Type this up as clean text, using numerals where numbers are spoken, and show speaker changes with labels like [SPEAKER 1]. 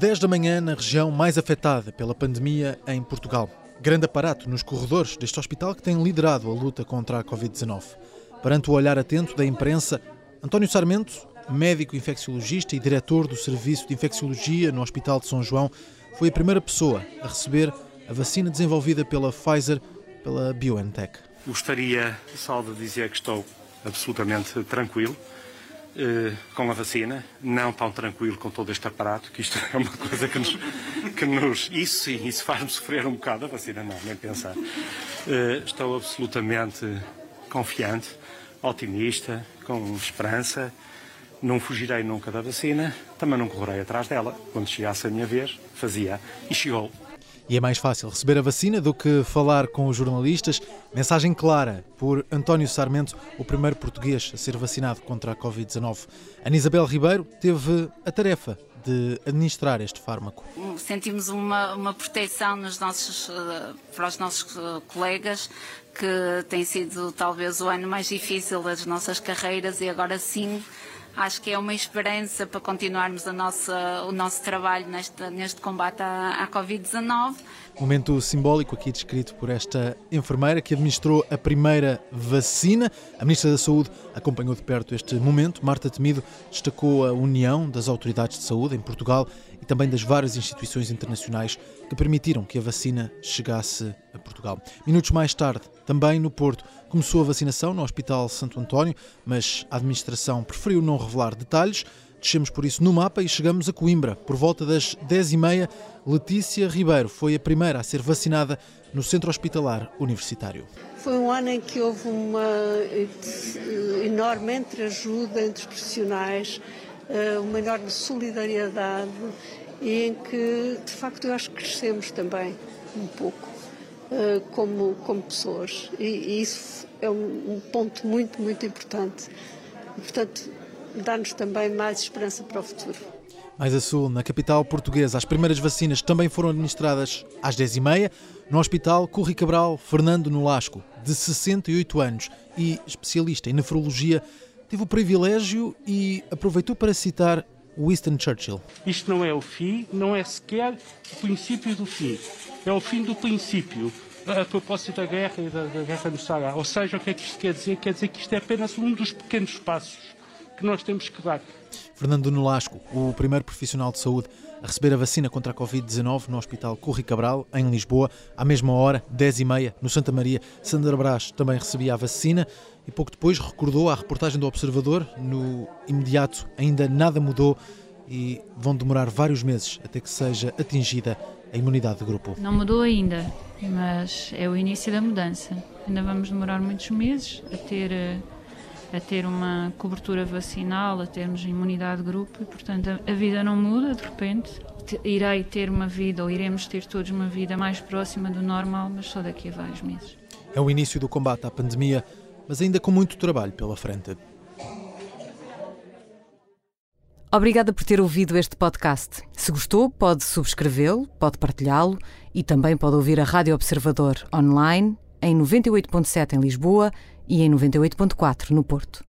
[SPEAKER 1] 10 da manhã na região mais afetada pela pandemia em Portugal. Grande aparato nos corredores deste hospital que tem liderado a luta contra a Covid-19. Perante o olhar atento da imprensa, António Sarmento, médico infecciologista e diretor do Serviço de Infecciologia no Hospital de São João, foi a primeira pessoa a receber a vacina desenvolvida pela Pfizer, pela BioNTech.
[SPEAKER 2] Gostaria só de dizer que estou absolutamente tranquilo com a vacina, não tão tranquilo com todo este aparato, que isto é uma coisa que nos isso sim, isso faz-me sofrer um bocado, a vacina não, nem pensar. Estou absolutamente confiante, otimista, com esperança, não fugirei nunca da vacina, também não correrei atrás dela, quando chegasse a minha vez, fazia, e chegou.
[SPEAKER 1] E é mais fácil receber a vacina do que falar com os jornalistas. Mensagem clara por António Sarmento, o primeiro português a ser vacinado contra a Covid-19. Ana Isabel Ribeiro teve a tarefa de administrar este fármaco.
[SPEAKER 3] Sentimos uma proteção para os nossos colegas, que tem sido talvez o ano mais difícil das nossas carreiras, e agora sim acho que é uma esperança para continuarmos o nosso trabalho neste combate à Covid-19.
[SPEAKER 1] Momento simbólico aqui descrito por esta enfermeira que administrou a primeira vacina. A Ministra da Saúde acompanhou de perto este momento. Marta Temido destacou a união das autoridades de saúde em Portugal e também das várias instituições internacionais que permitiram que a vacina chegasse a Portugal. Minutos mais tarde, também no Porto, começou a vacinação no Hospital Santo António, mas a administração preferiu não revelar detalhes. Descemos por isso no mapa e chegamos a Coimbra. Por volta das 10h30, Letícia Ribeiro foi a primeira a ser vacinada no Centro Hospitalar Universitário.
[SPEAKER 4] Foi um ano em que houve uma enorme entreajuda entre os profissionais, uma enorme solidariedade e em que, de facto, eu acho que crescemos também um pouco como pessoas. E isso é um ponto muito, muito importante. E, portanto, dá-nos também mais esperança para o futuro.
[SPEAKER 1] Mais a sul, na capital portuguesa, as primeiras vacinas também foram administradas às 10h30 no Hospital Curri Cabral Fernando Nolasco, de 68 anos e especialista em nefrologia, teve o privilégio e aproveitou para citar Winston Churchill.
[SPEAKER 5] Isto não é o fim, não é sequer o princípio do fim, é o fim do princípio. A propósito da guerra e da guerra no Sahara. Ou seja, o que é que isto quer dizer? Quer dizer que isto é apenas um dos pequenos passos que nós temos que dar.
[SPEAKER 1] Fernando Nolasco, o primeiro profissional de saúde a receber a vacina contra a Covid-19 no Hospital Curri Cabral, em Lisboa, à mesma hora, 10h30, no Santa Maria. Sandra Brás também recebia a vacina e pouco depois recordou à reportagem do Observador, no imediato ainda nada mudou e vão demorar vários meses até que seja atingida a imunidade de grupo.
[SPEAKER 6] Não mudou ainda, mas é o início da mudança. Ainda vamos demorar muitos meses a ter uma cobertura vacinal, a termos imunidade de grupo e, portanto, a vida não muda de repente. Irei ter uma vida, ou iremos ter todos uma vida mais próxima do normal, mas só daqui a vários meses.
[SPEAKER 1] É o início do combate à pandemia, mas ainda com muito trabalho pela frente.
[SPEAKER 7] Obrigada por ter ouvido este podcast. Se gostou, pode subscrevê-lo, pode partilhá-lo e também pode ouvir a Rádio Observador online em 98.7 em Lisboa e em 98.4 no Porto.